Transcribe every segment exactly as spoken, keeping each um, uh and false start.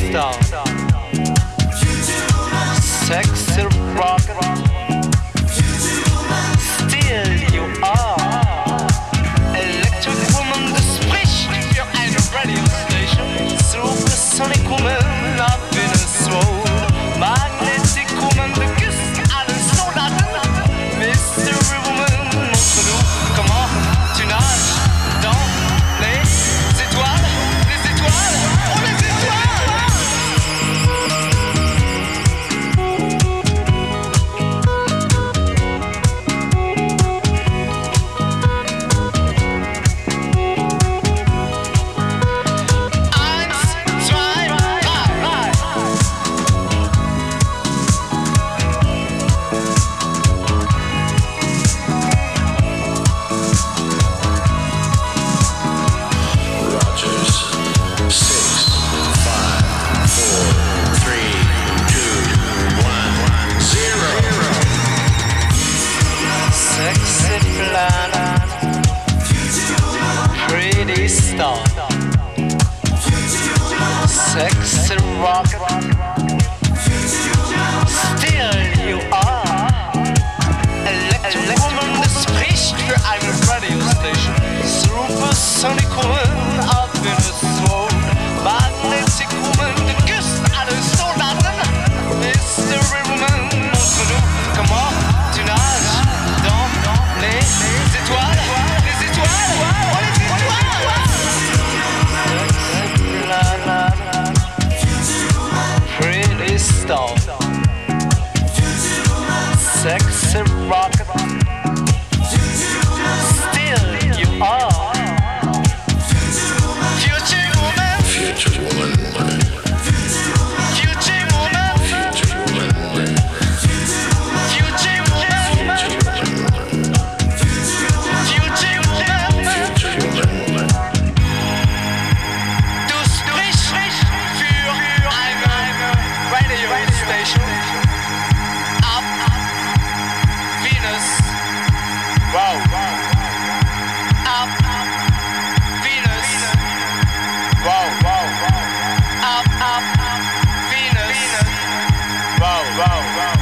star, sexy rocket, still you are. Electric woman, das spricht für eine Radiostation. Supersonic woman, up in a soul. Magnetic woman, du küsst alle Soldaten. Mystery woman, montre-nous comment tu nages dans les étoiles, les étoiles, oh les étoiles. Sexy rocket, still you are. Electric woman, das spricht für eine Radiostation. Supersonic woman, up in a soul. Magnetic woman, du küsst alle Soldaten. Mystery woman, montre-nous comment tu nages dans les étoiles, les étoiles, oh les étoiles. Pretty star, sexy rocket, still you are. Future woman, future woman, future woman, future woman, future woman, future woman, future woman. Du sprichst für eine Radio Station. Up Venus, wow. Up Venus, wow, wow. Up, up Venus, wow, wow, wow.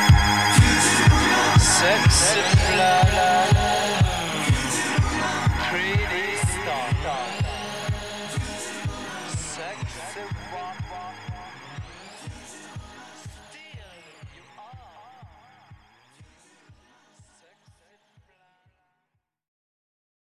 Sexy fly, pretty star, sexy rock, rock.